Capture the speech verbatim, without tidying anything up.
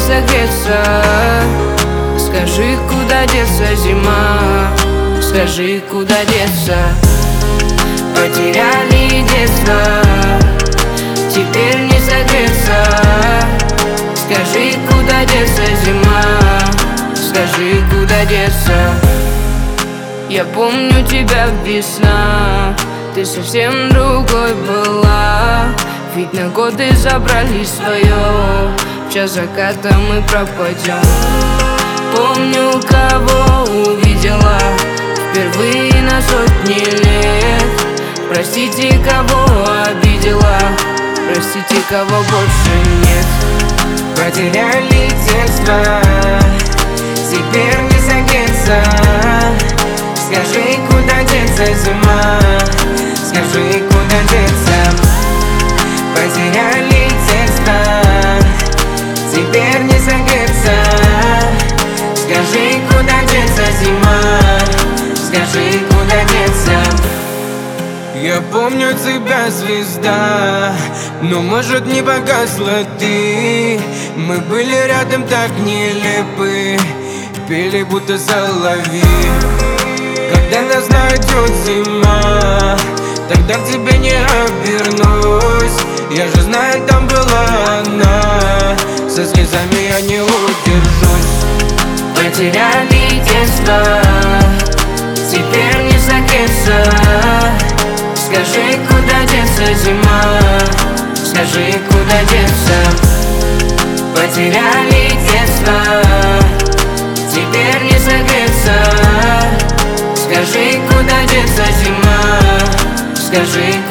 согреться. Скажи, куда деться, зима? Скажи, куда деться? Потеряли детство, теперь не согреться. Скажи, куда деться, зима? Скажи, куда деться? Я помню тебя, весна, ты совсем другой была. Ведь на годы забрали свое, в час заката мы пропадем. Помню, кого увидела впервые на сотни лет. Простите, кого обидела, простите, кого больше нет. Потеряли детство, теперь не согреться. Скажи, куда деться, зима? Скажи, куда деться? Потеряли детство, теперь не согреться. Скажи, куда деться, зима? Скажи, куда деться? Я помню тебя, звезда, но может не погасла ты. Мы были рядом так нелепы, пели будто соловьи. Когда нас найдет зима, тогда к тебе не обернусь. Я же знаю, там была она, со слезами я не удержусь. Потеряли детство, теперь не согреться. Скажи, куда деться, зима? Скажи, куда деться? Потеряли детство, теперь не согреться. Скажи, куда деться, зима? Скажи,